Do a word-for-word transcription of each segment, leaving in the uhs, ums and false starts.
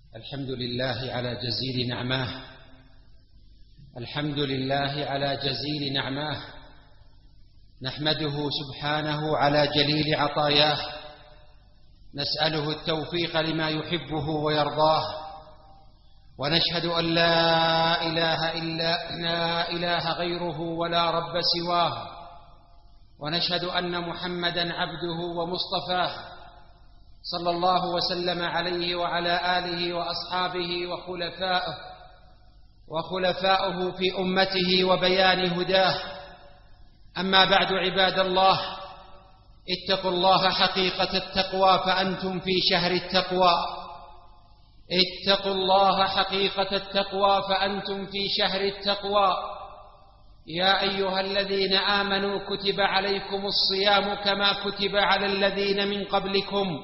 الحمد لله على جزيل نعماه الحمد لله على جزيل نعماه نحمده سبحانه على جليل عطاياه، نسأله التوفيق لما يحبه ويرضاه، ونشهد أن لا إله إلا لا إله غيره ولا رب سواه، ونشهد أن محمدًا عبده ومصطفاه صلى الله وسلم عليه وعلى آله وأصحابه وخلفائه وخلفائه في أمته وبيان هداه. أما بعد، عباد الله، اتقوا الله حقيقة التقوى فأنتم في شهر التقوى. اتقوا الله حقيقة التقوى فأنتم في شهر التقوى. يا أيها الذين آمنوا كتب عليكم الصيام كما كتب على الذين من قبلكم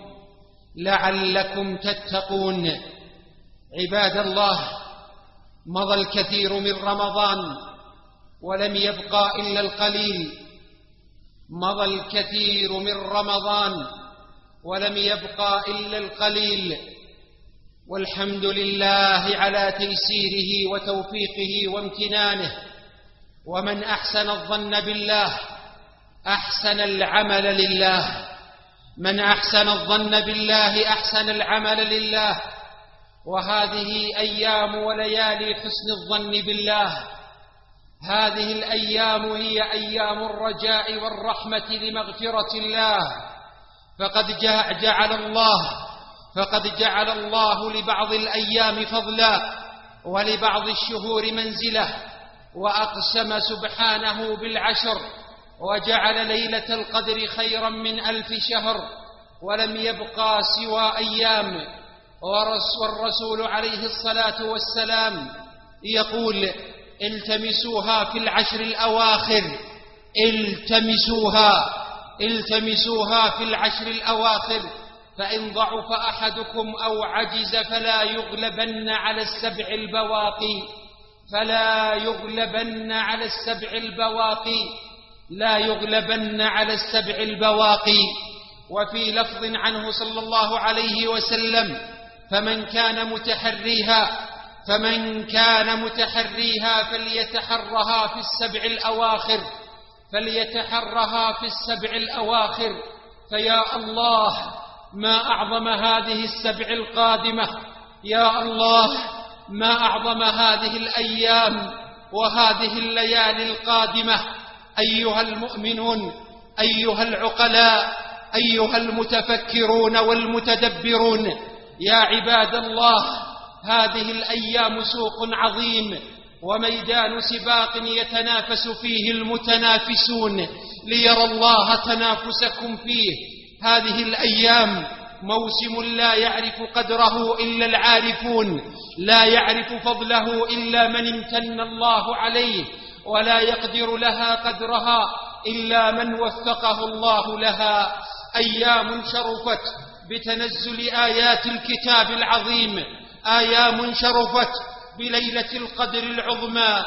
لعلكم تتقون. عباد الله، مضى الكثير من رمضان ولم يبقى إلا القليل. مضى الكثير من رمضان ولم يبقى إلا القليل، والحمد لله على تيسيره وتوفيقه وامتنانه. ومن أحسن الظن بالله أحسن العمل لله. من أحسن الظن بالله أحسن العمل لله. وهذه أيام وليالي حسن الظن بالله. هذه الأيام هي أيام الرجاء والرحمة لمغفرة الله. فقد جعل الله فقد جعل الله لبعض الأيام فضلا ولبعض الشهور منزلة، وأقسم سبحانه بالعشر، وجعل ليلة القدر خيرا من ألف شهر، ولم يبقى سوى أيام. والرسول عليه الصلاة والسلام يقول: التمسوها في العشر الأواخر التمسوها التمسوها في العشر الأواخر فإن ضعف أحدكم أو عجز فلا يغلبن على السبع البواقي فلا يغلبن على السبع البواقي لا يغلبن على السبع البواقي. وفي لفظ عنه صلى الله عليه وسلم: فمن كان متحريها فمن كان متحريها فليتحرها في السبع الأواخر فليتحرها في السبع الأواخر. فيا الله، ما أعظم هذه السبع القادمة! يا الله، ما أعظم هذه الأيام وهذه الليالي القادمة! أيها المؤمنون، أيها العقلاء، أيها المتفكرون والمتدبرون، يا عباد الله، هذه الأيام سوق عظيم وميدان سباق يتنافس فيه المتنافسون ليرى الله تنافسكم فيه. هذه الأيام موسم لا يعرف قدره إلا العارفون، لا يعرف فضله إلا من امتن الله عليه، ولا يقدر لها قدرها إلا من وفقه الله لها. أيام شرفت بتنزل آيات الكتاب العظيم، أيام شرفت بليلة القدر العظمى،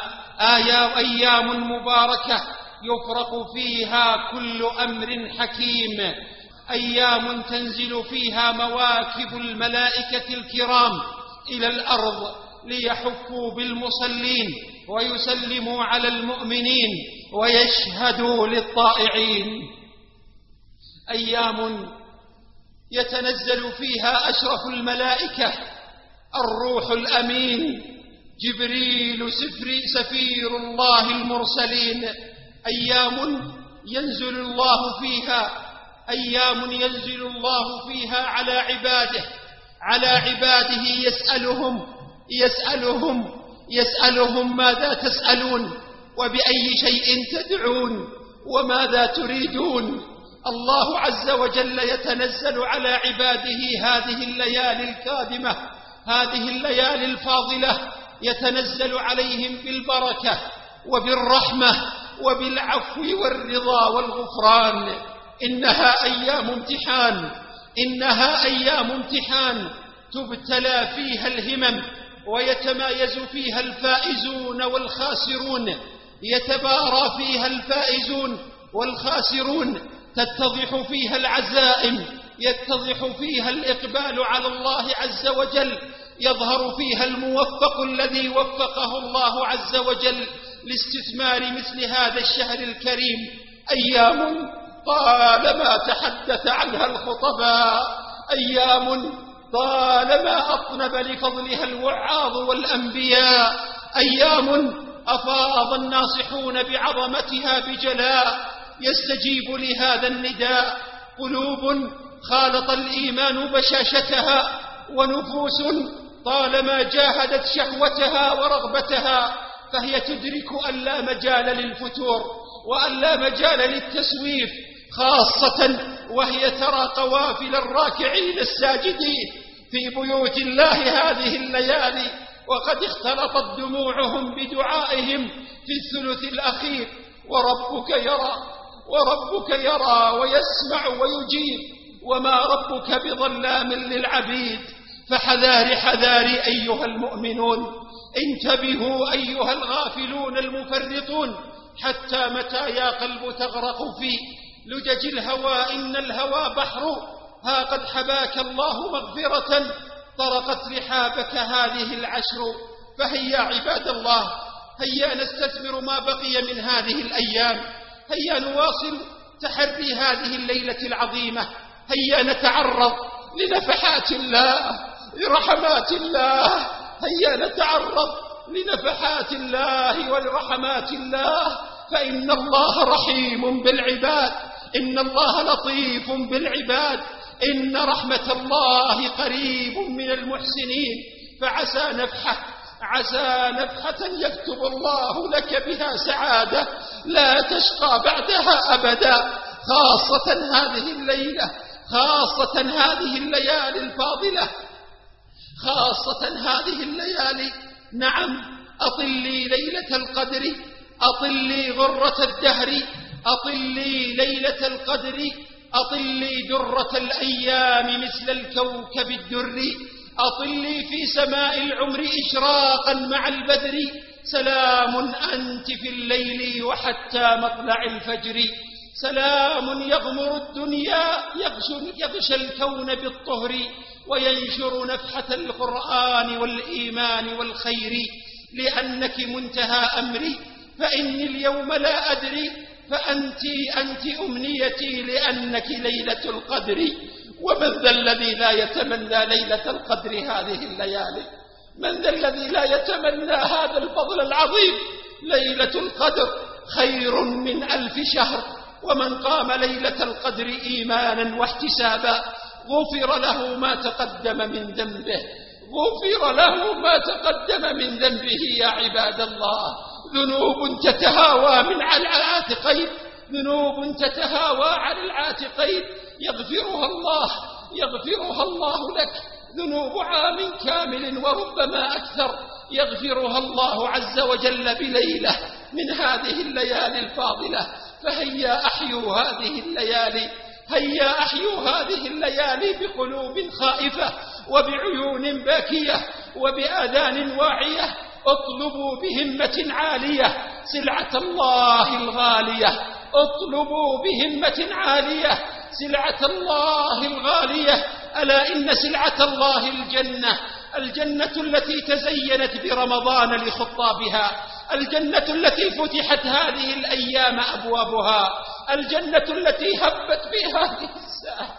أيام مباركة يفرق فيها كل أمر حكيم، أيام تنزل فيها مواكب الملائكة الكرام إلى الأرض ليحفوا بالمصلين ويسلموا على المؤمنين ويشهدوا للطائعين. أيام يتنزل فيها أشرف الملائكة، الروح الأمين جبريل سفير الله المرسلين. أيام ينزل الله فيها أيام ينزل الله فيها على عباده على عباده يسألهم يسألهم يسألهم ماذا تسألون وبأي شيء تدعون وماذا تريدون. الله عز وجل يتنزل على عباده هذه الليالي القادمة، هذه الليالي الفاضلة، يتنزل عليهم بالبركة وبالرحمة وبالعفو والرضا والغفران. إنها أيام امتحان إنها أيام امتحان تبتلى فيها الهمم، ويتمايز فيها الفائزون والخاسرون، يتبارى فيها الفائزون والخاسرون، تتضح فيها العزائم، يتضح فيها الإقبال على الله عز وجل، يظهر فيها الموفق الذي وفقه الله عز وجل لاستثمار مثل هذا الشهر الكريم. أيام طالما تحدث عنها الخطباء، أيام طالما أطنب لفضلها الوعاظ والأنبياء، أيام أفاض الناصحون بعظمتها بجلاء. يستجيب لهذا النداء قلوب خالط الإيمان بشاشتها، ونفوس طالما جاهدت شهوتها ورغبتها، فهي تدرك أن لا مجال للفتور وأن لا مجال للتسويف، خاصة وهي ترى قوافل الراكعين الساجدين في بيوت الله هذه الليالي، وقد اختلطت دموعهم بدعائهم في الثلث الأخير. وربك يرى وربك يرى ويسمع ويجيب، وما ربك بظلام للعبيد. فحذار حذار أيها المؤمنون، انتبهوا أيها الغافلون المفرطون، حتى متى يا قلب تغرق في لجج الهوى؟ إن الهوى بحر، ها قد حباك الله مغفرة، طرقت رحابك هذه العشر. فهيا عباد الله، هيا نستثمر ما بقي من هذه الأيام، هيا نواصل تحري هذه الليلة العظيمة، هيا نتعرض لنفحات الله، لرحمات الله، هيا نتعرض لنفحات الله ولرحمات الله، فإن الله رحيم بالعباد، إن الله لطيف بالعباد، إن رحمة الله قريب من المحسنين. فعسى نفحة عسى نفحة يكتب الله لك بها سعادة لا تشقى بعدها أبدا، خاصة هذه الليلة، خاصة هذه الليالي الفاضلة، خاصة هذه الليالي. نعم، أطلي ليلة القدر، أطلي غرة الدهر، أطلي ليلة القدر، أطلي درة الأيام مثل الكوكب الدر، أطلي في سماء العمر إشراقا مع البدر. سلام أنت في الليل وحتى مطلع الفجر، سلام يغمر الدنيا يغشى, يغشى الكون بالطهر، وينشر نفحة القرآن والإيمان والخير. لأنك منتهى أمري فإني اليوم لا أدري، فأنت أنت أمنيتي لأنك ليلة القدر. ومن ذا الذي لا يتمنى ليلة القدر هذه الليالي؟ من ذا الذي لا يتمنى هذا الفضل العظيم؟ ليلة القدر خير من ألف شهر، ومن قام ليلة القدر إيمانا واحتسابا غفر له ما تقدم من ذنبه، غفر له ما تقدم من ذنبه. يا عباد الله، ذنوب تتهاوى من على العاتقين، ذنوب تتهاوى على العاتقين يغفرها الله، يغفرها الله لك. ذنوب عام كامل وربما أكثر يغفرها الله عز وجل بليلة من هذه الليالي الفاضلة. فهيا أحيوا هذه الليالي، هيا أحيوا هذه الليالي بقلوب خائفة وبعيون باكية وبآذان واعية. اطلبوا بهمة عالية سلعة الله الغالية، اطلبوا بهمة عالية سلعة الله الغالية. ألا إن سلعة الله الجنة، الجنة التي تزينت برمضان لخطابها، الجنة التي فتحت هذه الأيام أبوابها، الجنة التي هبت في هذه الساعة،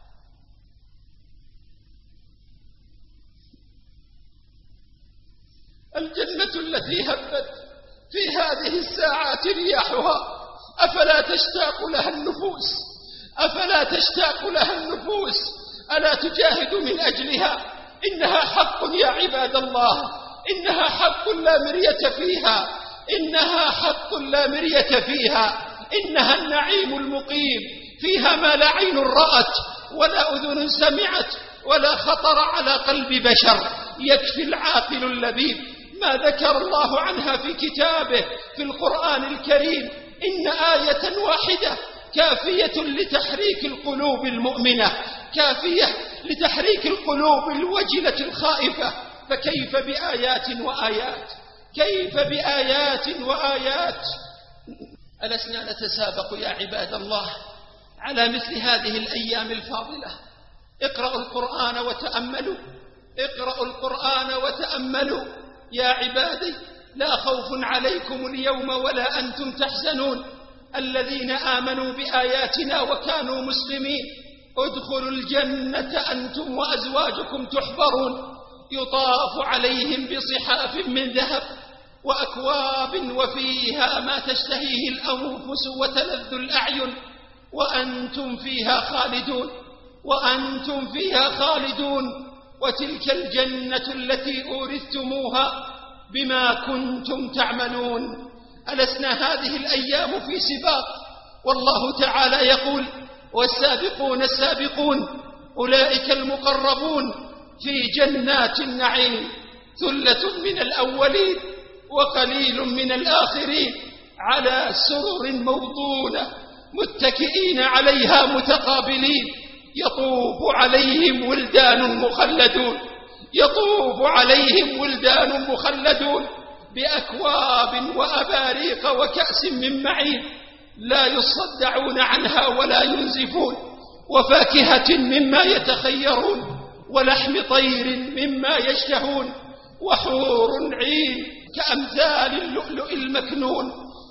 الجنة التي هبت في هذه الساعات رياحها. أفلا تشتاق لها النفوس؟ أفلا تشتاق لها النفوس؟ ألا تجاهد من أجلها؟ إنها حق يا عباد الله، إنها حق لا مرية فيها، إنها حق لا مرية فيها. إنها النعيم المقيم، فيها ما لا عين رأت ولا أذن سمعت ولا خطر على قلب بشر. يكفي العاقل اللبيب ما ذكر الله عنها في كتابه في القرآن الكريم. إن آية واحدة كافية لتحريك القلوب المؤمنة، كافية لتحريك القلوب الوجلة الخائفة. فكيف بآيات وآيات، كيف بآيات وآيات. ألسنا نتسابق يا عباد الله على مثل هذه الأيام الفاضلة؟ اقرأوا القرآن وتأملوا، اقرأوا القرآن وتأملوا يا عبادي، لا خوف عليكم اليوم ولا أنتم تحزنون الذين آمنوا بآياتنا وكانوا مسلمين ادخلوا الجنة أنتم وأزواجكم تحبرون يطاف عليهم بصحاف من ذهب وأكواب وفيها ما تشتهيه الأنفس وتلذ الأعين وأنتم فيها خالدون وأنتم فيها خالدون وتلك الجنة التي أورثتموها بما كنتم تعملون. ألسنا هذه الأيام في سباق؟ والله تعالى يقول والسابقون السابقون أولئك المقربون في جنات النعيم ثلة من الأولين وقليل من الآخرين على سرر موضونة متكئين عليها متقابلين يطوف عليهم ولدان مخلدون يطوف عليهم ولدان مخلدون بأكواب وأباريق وكأس من معين لا يصدعون عنها ولا ينزفون وفاكهة مما يتخيرون ولحم طير مما يشتهون وحور عين كأمثال اللؤلؤ المكنون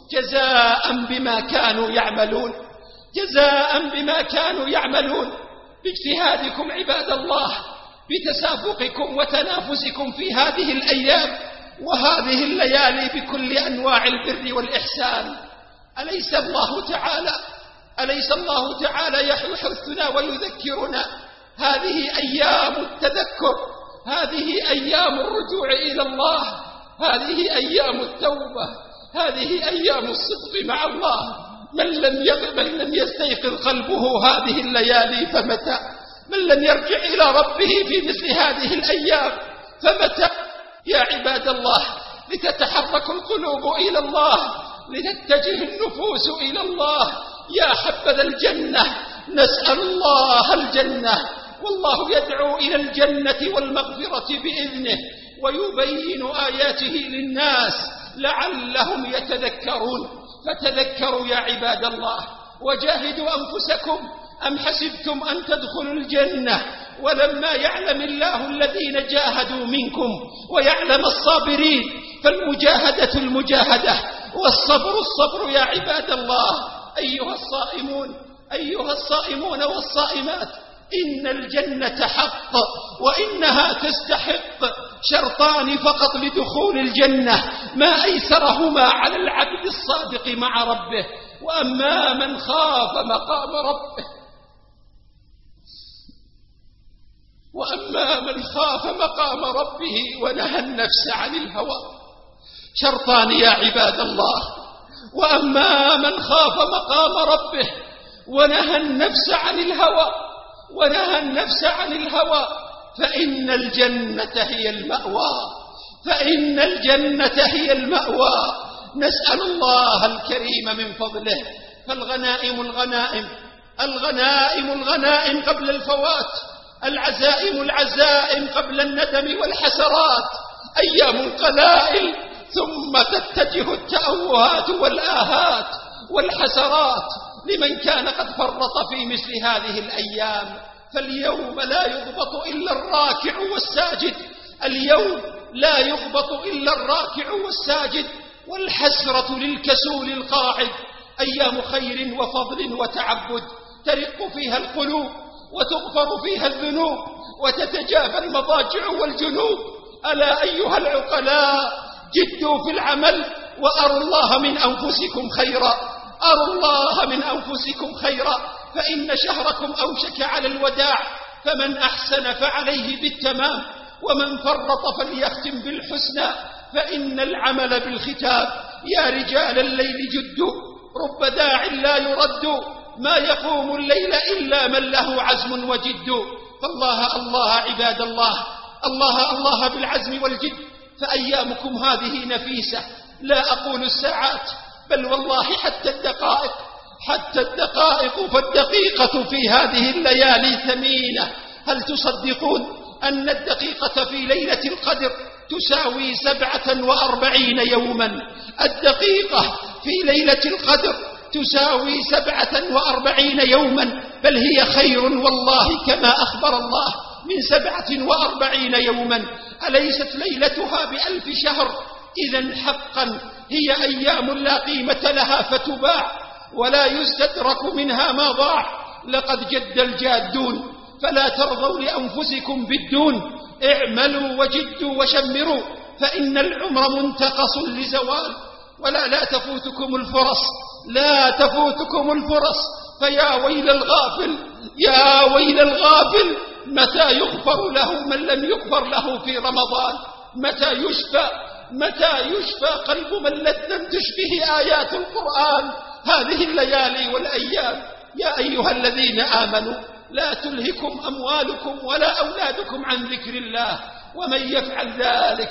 جزاء بما كانوا يعملون جزاء بما كانوا يعملون باجتهادكم عباد الله بتسابقكم وتنافسكم في هذه الأيام وهذه الليالي بكل أنواع البر والإحسان. أليس الله تعالى أليس الله تعالى يحثنا ويذكرنا؟ هذه أيام التذكر، هذه أيام الرجوع إلى الله، هذه أيام التوبة، هذه أيام الصدق مع الله. من لم يغب من لم يستيقظ قلبه هذه الليالي فمتى؟ من لم يرجع إلى ربه في مثل هذه الأيام فمتى؟ يا عباد الله، لتتحرك القلوب إلى الله، لتتجه النفوس إلى الله. يا حبذا الجنة، نسأل الله الجنة، والله يدعو إلى الجنة والمغفرة بإذنه ويبين آياته للناس لعلهم يتذكرون. فتذكروا يا عباد الله وجاهدوا أنفسكم. أم حسبتم أن تدخلوا الجنة ولما يعلم الله الذين جاهدوا منكم ويعلم الصابرين؟ فالمجاهدة المجاهدة والصبر الصبر يا عباد الله. أيها الصائمون أيها الصائمون والصائمات، إن الجنة حق وإنها تستحق شرطان فقط لدخول الجنة ما أيسرهما على العبد الصادق مع ربه. وأما من خاف مقام ربه وأما من خاف مقام ربه ونهى النفس عن الهوى. شرطان يا عباد الله. وأما من خاف مقام ربه ونهى النفس عن الهوى ونهى النفس عن الهوى فإن الجنة هي المأوى فإن الجنة هي المأوى. نسأل الله الكريم من فضله. فالغنائم الغنائم الغنائم الغنائم قبل الفوات، العزائم العزائم قبل الندم والحسرات. أيام قلائل ثم تتجه التأوهات والآهات والحسرات لمن كان قد فرط في مثل هذه الأيام. فاليوم لا يغبط إلا الراكع والساجد، اليوم لا يغبط إلا الراكع والساجد. والحسرة للكسول القاعد. أيام خير وفضل وتعبد ترق فيها القلوب وتغفر فيها الذنوب وتتجافى المضاجع والجنوب. ألا أيها العقلاء جدوا في العمل وأروا الله من أنفسكم خيرا أروا الله من أنفسكم خيرا فإن شهركم أوشك على الوداع. فمن أحسن فعليه بالتمام ومن فرط فليختم بالحسنى فإن العمل بالختام. يا رجال الليل جدوا، رب داع لا يرد، ما يقوم الليل إلا من له عزم وجد. فالله الله عباد الله، الله الله بالعزم والجد. فأيامكم هذه نفيسة، لا أقول الساعات بل والله حتى الدقائق حتى الدقائق فالدقيقة في هذه الليالي ثمينة. هل تصدقون أن الدقيقة في ليلة القدر تساوي سبعة وأربعين يوما؟ الدقيقة في ليلة القدر تساوي سبعة وأربعين يوما، بل هي خير والله كما أخبر الله من سبعة وأربعين يوما، أليست ليلتها بألف شهر؟ إذن حقا هي أيام لا قيمة لها فتباع ولا يستدرك منها ما ضاع. لقد جد الجادون فلا ترضوا لأنفسكم بالدون، اعملوا وجدوا وشمروا، فإن العمر منتقص لزوال. ولا لا تفوتكم الفرص، لا تفوتكم الفرص، فيا ويل الغافل، يا ويل الغافل، متى يغفر له من لم يغفر له في رمضان؟ متى يشفى متى يشفى قلب من لم تشفه آيات القرآن هذه الليالي والأيام؟ يا أيها الذين آمنوا لا تلهكم أموالكم ولا أولادكم عن ذكر الله، ومن يفعل ذلك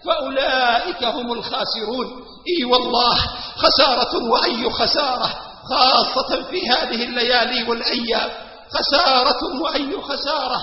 فأولئك هم الخاسرون. إي والله خسارة وأي خسارة، خاصة في هذه الليالي والأيام، خسارة وأي خسارة.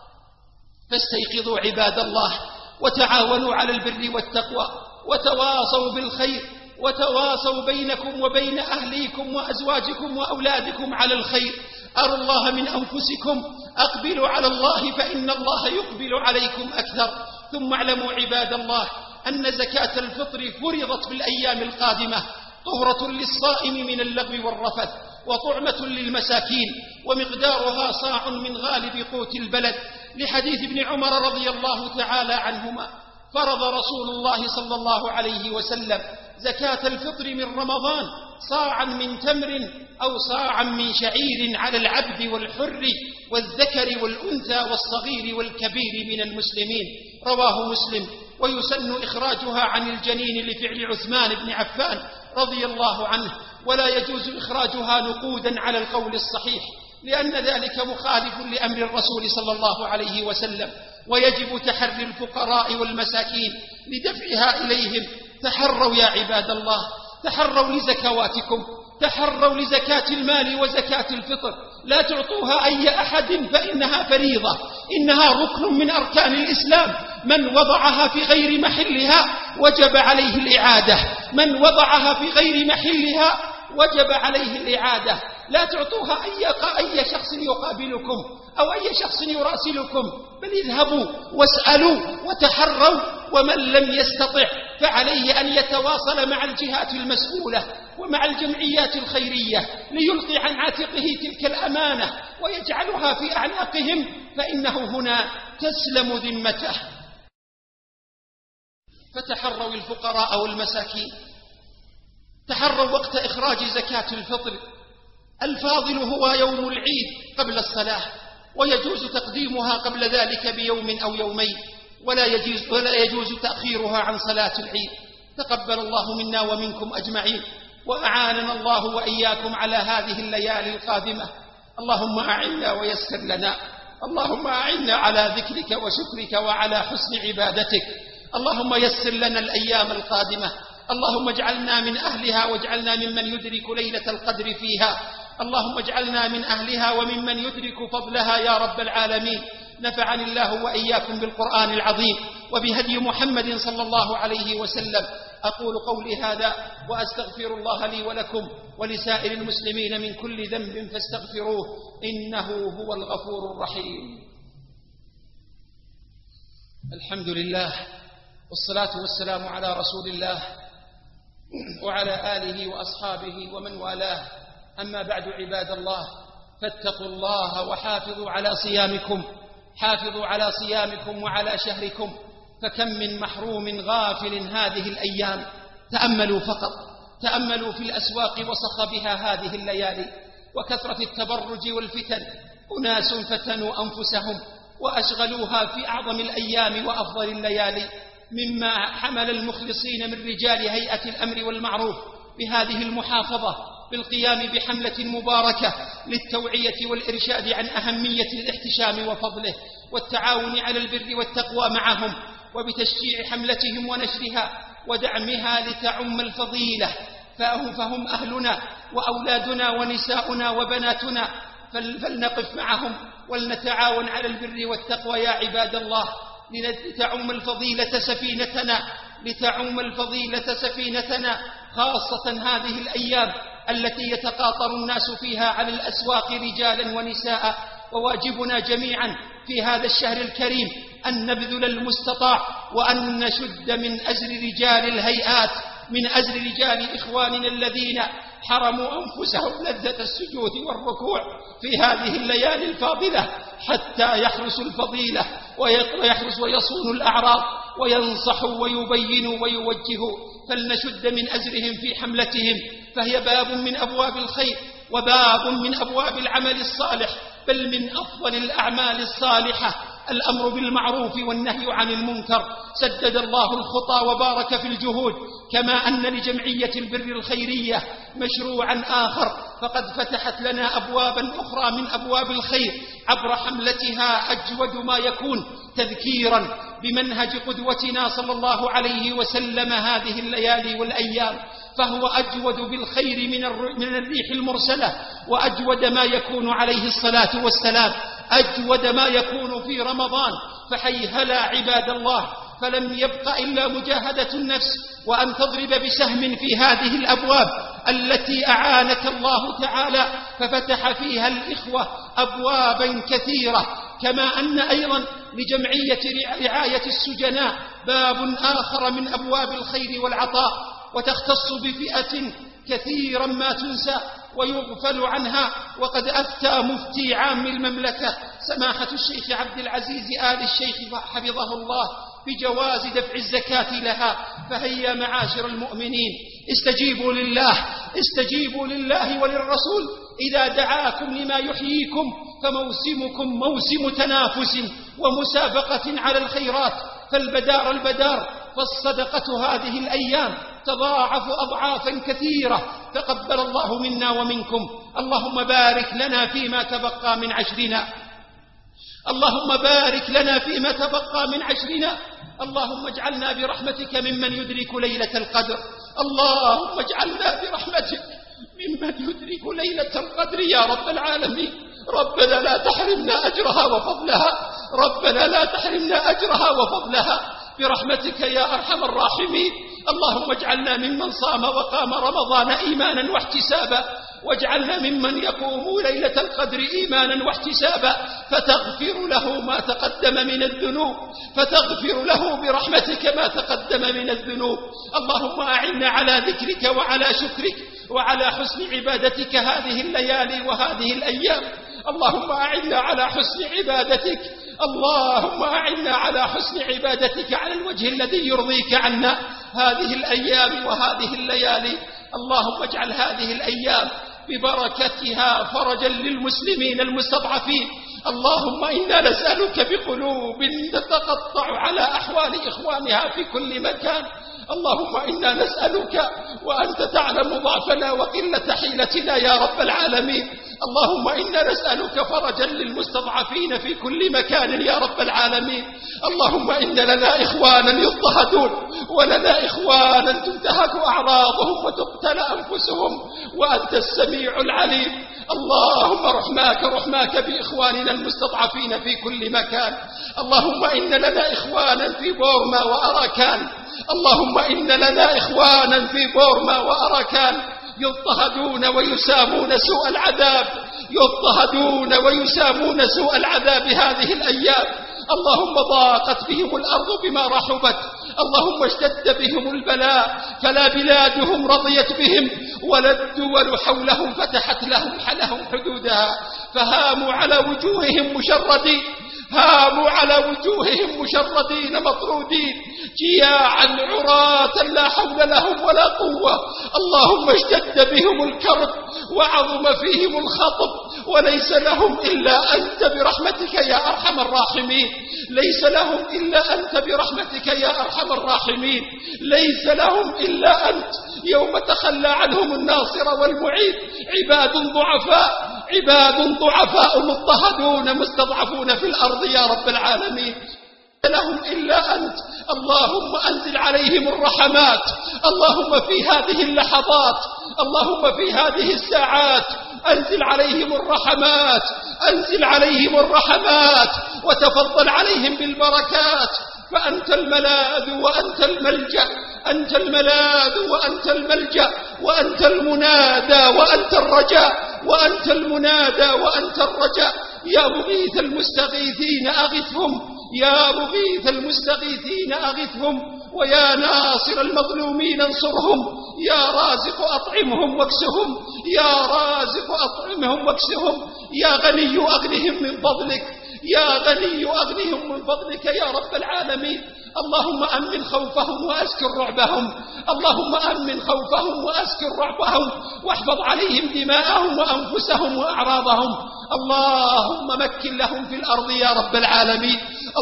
فاستيقظوا عباد الله، وتعاونوا على البر والتقوى، وتواصوا بالخير، وتواصوا بينكم وبين أهليكم وأزواجكم وأولادكم على الخير. أروا الله من أنفسكم، أقبلوا على الله فإن الله يقبل عليكم أكثر. ثم اعلموا عباد الله أن زكاة الفطر فرضت في الأيام القادمة، طهرة للصائم من اللغو والرفث، وطعمة للمساكين، ومقدارها صاع من غالب قوت البلد، لحديث ابن عمر رضي الله تعالى عنهما: فرض رسول الله صلى الله عليه وسلم زكاة الفطر من رمضان صاعا من تمر أو صاعا من شعير على العبد والحر والذكر والأنثى والصغير والكبير من المسلمين. رواه مسلم. ويسن إخراجها عن الجنين لفعل عثمان بن عفان رضي الله عنه، ولا يجوز إخراجها نقودا على القول الصحيح، لأن ذلك مخالف لأمر الرسول صلى الله عليه وسلم. ويجب تحري الفقراء والمساكين لدفعها إليهم. تحروا يا عباد الله، تحروا لزكواتكم، تحروا لزكاة المال وزكاة الفطر، لا تعطوها أي أحد فإنها فريضة، إنها ركن من أركان الإسلام، من وضعها في غير محلها وجب عليه الإعادة، من وضعها في غير محلها وجب عليه الإعادة. لا تعطوها أي, أي شخص يقابلكم أو أي شخص يراسلكم، بل اذهبوا واسألوا وتحروا، ومن لم يستطع فعليه أن يتواصل مع الجهات المسؤولة ومع الجمعيات الخيرية ليلقي عن عاتقه تلك الأمانة ويجعلها في أعناقهم، فإنه هنا تسلم ذمته. فتحروا الفقراء والمساكين، تحروا وقت إخراج زكاة الفطر. الفاضل هو يوم العيد قبل الصلاة، ويجوز تقديمها قبل ذلك بيوم أو يومين، ولا يجوز, ولا يجوز تأخيرها عن صلاة العيد. تقبل الله منا ومنكم أجمعين، وأعاننا الله وإياكم على هذه الليالي القادمة. اللهم أعنا ويسر لنا، اللهم أعنا على ذكرك وشكرك وعلى حسن عبادتك. اللهم يسر لنا الأيام القادمة، اللهم اجعلنا من أهلها، واجعلنا ممن يدرك ليلة القدر فيها. اللهم اجعلنا من أهلها وممن يدرك فضلها يا رب العالمين. نفعني الله وإياكم بالقرآن العظيم وبهدي محمد صلى الله عليه وسلم. أقول قولي هذا وأستغفر الله لي ولكم ولسائر المسلمين من كل ذنب فاستغفروه، إنه هو الغفور الرحيم. الحمد لله، والصلاة والسلام على رسول الله وعلى آله وأصحابه ومن والاه. أما بعد عباد الله، فاتقوا الله وحافظوا على صيامكم، حافظوا على صيامكم وعلى شهركم، فكم من محروم غافل هذه الأيام. تأملوا فقط، تأملوا في الأسواق وصخبها هذه الليالي وكثرة التبرج والفتن. أناس فتنوا أنفسهم وأشغلوها في أعظم الأيام وأفضل الليالي، مما حمل المخلصين من رجال هيئة الأمر والمعروف بهذه المحافظة بالقيام بحملة مباركة للتوعية والإرشاد عن أهمية الاحتشام وفضله، والتعاون على البر والتقوى معهم، وبتشجيع حملتهم ونشرها ودعمها لتعم الفضيلة. فهم, فهم أهلنا وأولادنا ونساؤنا وبناتنا، فلنقف معهم ولنتعاون على البر والتقوى يا عباد الله، لتعم الفضيلة سفينتنا، لتعم الفضيلة سفينتنا، خاصة هذه الأيام التي يتقاطر الناس فيها على الأسواق رجالا ونساء. وواجبنا جميعا في هذا الشهر الكريم أن نبذل المستطاع وأن نشد من أزر رجال الهيئات، من أزر رجال إخواننا الذين حرموا أنفسهم لذة السجود والركوع في هذه الليالي الفاضلة حتى يحرسوا الفضيلة ويحرسوا ويصونوا الأعراض وينصحوا ويبينوا ويوجهوا. فلنشد من أزرهم في حملتهم، فهي باب من أبواب الخير وباب من أبواب العمل الصالح، بل من أفضل الأعمال الصالحة الأمر بالمعروف والنهي عن المنكر. سدد الله الخطى وبارك في الجهود. كما أن لجمعية البر الخيرية مشروعا آخر فقد فتحت لنا أبوابا أخرى من أبواب الخير عبر حملتها أجود ما يكون تذكيرا بمنهج قدوتنا صلى الله عليه وسلم هذه الليالي والأيام، فهو أجود بالخير من الريح المرسلة، وأجود ما يكون عليه الصلاة والسلام، أجود ما يكون في رمضان. فحيهلا عباد الله، فلم يبق إلا مجاهدة النفس وأن تضرب بسهم في هذه الأبواب التي أعانك الله تعالى ففتح فيها الإخوة أبوابا كثيرة. كما أن أيضا لجمعية رعاية السجناء باب آخر من أبواب الخير والعطاء، وتختص بفئة كثيرا ما تنسى ويغفل عنها. وقد أفتى مفتي عام المملكة سماحة الشيخ عبد العزيز آل الشيخ حفظه الله بجواز دفع الزكاة لها. فهيا معاشر المؤمنين، استجيبوا لله، استجيبوا لله وللرسول إذا دعاكم لما يحييكم، فموسمكم موسم تنافس ومسابقة على الخيرات، فالبدار البدار، فالصدقة هذه الأيام تضاعف أضعافا كثيرة. تقبل الله منا ومنكم. اللهم بارك لنا فيما تبقى من عشرنا، اللهم بارك لنا فيما تبقى من عشرنا. اللهم اجعلنا برحمتك ممن يدرك ليلة القدر، اللهم اجعلنا برحمتك ممن يدرك ليلة القدر يا رب العالمين. ربنا لا تحرمنا أجرها وفضلها، ربنا لا تحرمنا أجرها وفضلها برحمتك يا أرحم الراحمين. اللهم اجعلنا ممن صام وقام رمضان إيمانا واحتسابا، واجعلنا ممن يقوم ليلة القدر إيمانا واحتسابا، فتغفر له ما تقدم من الذنوب، فتغفر له برحمتك ما تقدم من الذنوب. اللهم أعنا على ذكرك وعلى شكرك وعلى حسن عبادتك هذه الليالي وهذه الأيام. اللهم أعنا على حسن عبادتك، اللهم أعنا على حسن عبادتك على الوجه الذي يرضيك عنا هذه الأيام وهذه الليالي. اللهم اجعل هذه الأيام ببركتها فرجا للمسلمين المستضعفين. اللهم إنا نسألك بقلوب تتقطع على أحوال إخوانها في كل مكان. اللهم إنا نسألك وأنت تعلم ضعفنا وقلة حيلتنا يا رب العالمين. اللهم إنا نسألك فرجا للمستضعفين في كل مكان يا رب العالمين. اللهم إن لنا إخوانا يضطهدون، ولنا إخوانا تنتهك أعراضهم وتقتل أنفسهم، وأنت السميع العليم. اللهم رحماك رحماك بإخواننا المستضعفين في كل مكان. اللهم إن لنا إخوانا في بورما وأراكان، اللهم إن لنا إخوانا في بورما وأراكان يضطهدون ويسامون سوء العذاب، يضطهدون ويسامون سوء العذاب هذه الأيام. اللهم ضاقت بهم الأرض بما رحبت، اللهم اشتد بهم البلاء، فلا بلادهم رضيت بهم ولا الدول حولهم فتحت لهم لهم حدودها، فهاموا على وجوههم مشردين، هاموا على وجوههم مشردين مطرودين، جياعا عراة لا حول لهم ولا قوة. اللهم اشتد بهم الكرب وعظم فيهم الخطب، وليس لهم إلا أنت برحمتك يا أرحم الراحمين، ليس لهم إلا أنت برحمتك يا أرحم الراحمين، ليس لهم إلا أنت. يوم تخلى عنهم الناصر والمعين، عباد ضعفاء، عباد ضعفاء مضطهدون مستضعفون في الأرض يا رب العالمين، لهم إلا أنت. اللهم أنزل عليهم الرحمات، اللهم في هذه اللحظات، اللهم في هذه الساعات أنزل عليهم الرحمات، أنزل عليهم الرحمات وتفضل عليهم بالبركات، فأنت الملاذ وأنت الملجأ، أنت الملاذ وأنت الملجأ، وأنت المنادى وأنت الرجاء، وأنت المنادى وأنت الرجاء. يا مغيث المستغيثين أغثهم، يا مغيث المستغيثين أغثهم، ويا ناصر المظلومين انصرهم، يا رازق أطعمهم واكسهم، يا رازق أطعمهم واكسهم، يا غني أغنهم من فضلك، يا غني أغنهم من فضلك يا رب العالمين. اللهم أمن خوفهم وأسكن رعبهم، اللهم أمن خوفهم وأسكن رعبهم، واحفظ عليهم دماءهم وأنفسهم وأعراضهم. اللهم مكن لهم في الأرض يا رب العالمين،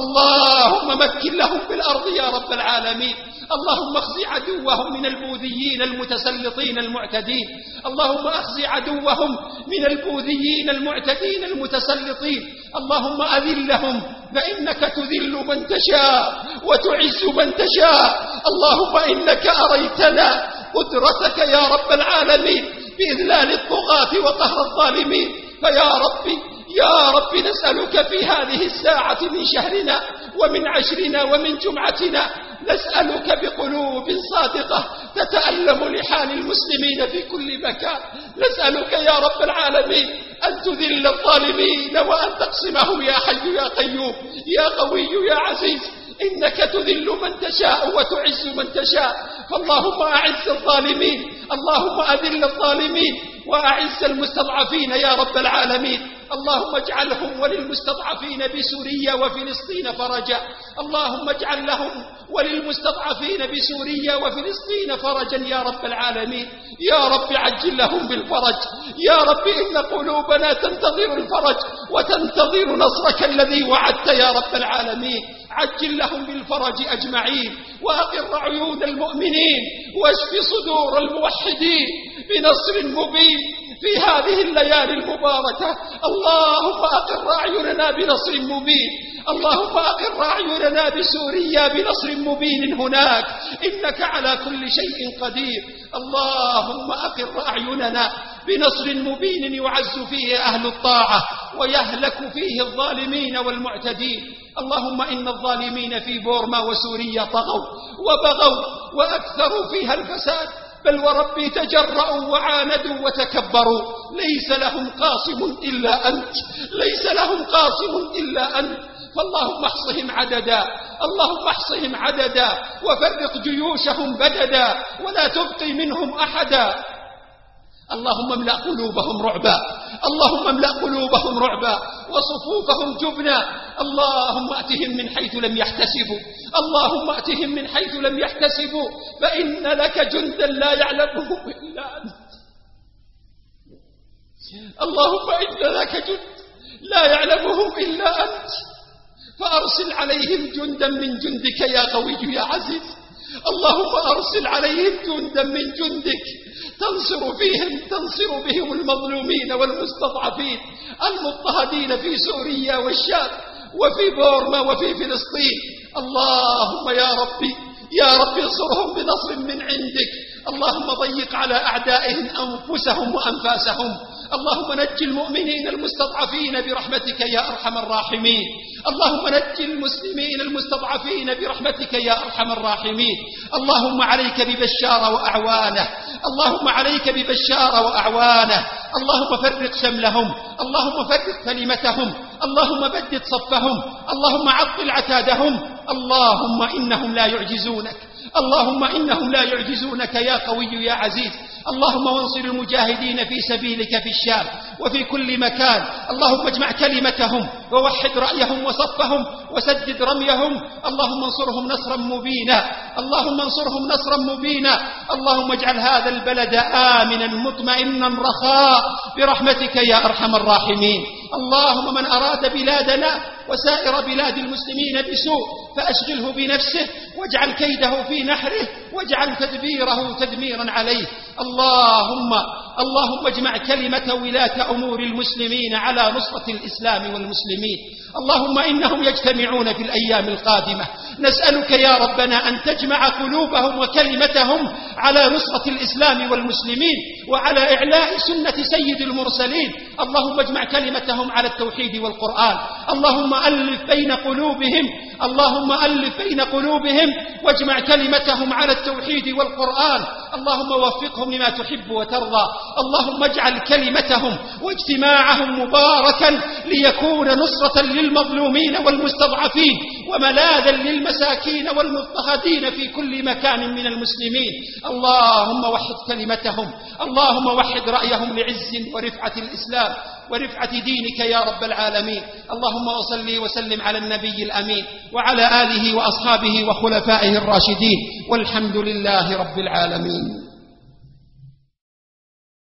اللهم مكن لهم في الأرض يا رب العالمين. اللهم اخزي عدوهم من البوذيين المتسلطين المعتدين، اللهم اخزي عدوهم من البوذيين المعتدين المتسلطين. اللهم أذلهم فإنك تذل من تشاء وتعز من تشاء. اللهم إنك أريتنا قدرتك يا رب العالمين بإذلال الطغاة وقهر الظالمين، فيا ربي يا رب نسألك في هذه الساعة من شهرنا ومن عشرنا ومن جمعتنا، نسألك بقلوب صادقة تتألم لحال المسلمين في كل مكان، نسألك يا رب العالمين أن تذل الظالمين وأن تقسمهم يا حي يا قيوم يا قوي يا عزيز، إنك تذل من تشاء وتعز من تشاء. فاللهم أعز الظالمين، اللهم أذل الظالمين وأعز المستضعفين يا رب العالمين. اللهم اجعلهم وللمستضعفين بسوريا وفلسطين فرجا، اللهم اجعل لهم وللمستضعفين بسوريا وفلسطين فرجا يا رب العالمين. يا رب عجل لهم بالفرج، يا رب إن قلوبنا تنتظر الفرج وتنتظر نصرك الذي وعدت يا رب العالمين. عجل لهم بالفرج أجمعين، وأقر عيون المؤمنين، واشف صدور الموحدين بنصر مبين في هذه الليالي المباركة. اللهم أقر أعيننا بنصر مبين، اللهم أقر أعيننا بسوريا بنصر مبين هناك، إنك على كل شيء قدير. اللهم أقر أعيننا بنصر مبين يعز فيه أهل الطاعة ويهلك فيه الظالمين والمعتدين. اللهم إن الظالمين في بورما وسوريا طغوا وبغوا وأكثروا فيها الفساد، بل وربي تجرأوا وعاندوا وتكبروا. ليس لهم قاصم إلا أنت، ليس لهم قاصم إلا أنت. فاللهم احصهم عددا، اللهم احصهم عددا وفرق جيوشهم بددا ولا تبقي منهم أحدا. اللهم املأ قلوبهم رعبا، اللهم املأ قلوبهم رعبا وصفوفهم جبنا. اللهم اتهم من حيث لم يحتسبوا، اللهم اتهم من حيث لم يحتسبوا، فإن لك جندا لا يعلمهم إلا أنت. اللهم إن لك جند لا يعلمهم إلا أنت، فأرسل عليهم جندا من جندك يا قوي يا عزيز. اللهم أرسل عليهم جندا من جندك تنصر فيهم تنصر بهم المظلومين والمستضعفين المضطهدين في سوريا والشام وفي بورما وفي فلسطين. اللهم يا ربي يا رب انصرهم بنصر من عندك. اللهم ضيق على أعدائهم أنفسهم وأنفاسهم. اللهم نج المؤمنين المستضعفين برحمتك يا أرحم الراحمين. اللهم نج المسلمين المستضعفين برحمتك يا أرحم الراحمين. اللهم عليك ببشار وأعوانه، اللهم عليك ببشار وأعوانه. اللهم فرق شملهم، اللهم فرق كلمتهم، اللهم بدد صفهم، اللهم عطل عتادهم. اللهم إنهم لا يعجزونك، اللهم إنهم لا يعجزونك يا قوي يا عزيز. اللهم وانصر المجاهدين في سبيلك في الشام وفي كل مكان. اللهم اجمع كلمتهم ووحد رأيهم وصفهم وسدد رميهم. اللهم انصرهم نصرا مبينا، اللهم انصرهم نصرا مبينا. اللهم اجعل هذا البلد آمنا مطمئنا رخاء برحمتك يا أرحم الراحمين. اللهم من أراد بلادنا وسائر بلاد المسلمين بسوء فأشغله بنفسه واجعل كيده في نحره واجعل تدبيره تدميرا عليه. اللهم اللهم اجمع كلمة ولاة أمور المسلمين على نصرة الإسلام والمسلمين. اللهم إنهم يجتمعون في الأيام القادمة، نسألك يا ربنا أن تجمع قلوبهم وكلمتهم على نصرة الإسلام والمسلمين وعلى إعلاء سنة سيد المرسلين. اللهم اجمع كلمتهم على التوحيد والقرآن. اللهم اللهم ألف بين قلوبهم اللهم ألف بين قلوبهم واجمع كلمتهم على التوحيد والقرآن. اللهم وفقهم لما تحب وترضى. اللهم اجعل كلمتهم واجتماعهم مباركا ليكون نصرة للمظلومين والمستضعفين وملاذا للمساكين والمضطهدين في كل مكان من المسلمين. اللهم وحد كلمتهم، اللهم وحد رأيهم لعز ورفعة الإسلام ورفعة دينك يا رب العالمين. اللهم وصل وسلم على النبي الأمين وعلى آله وأصحابه وخلفائه الراشدين، والحمد لله رب العالمين.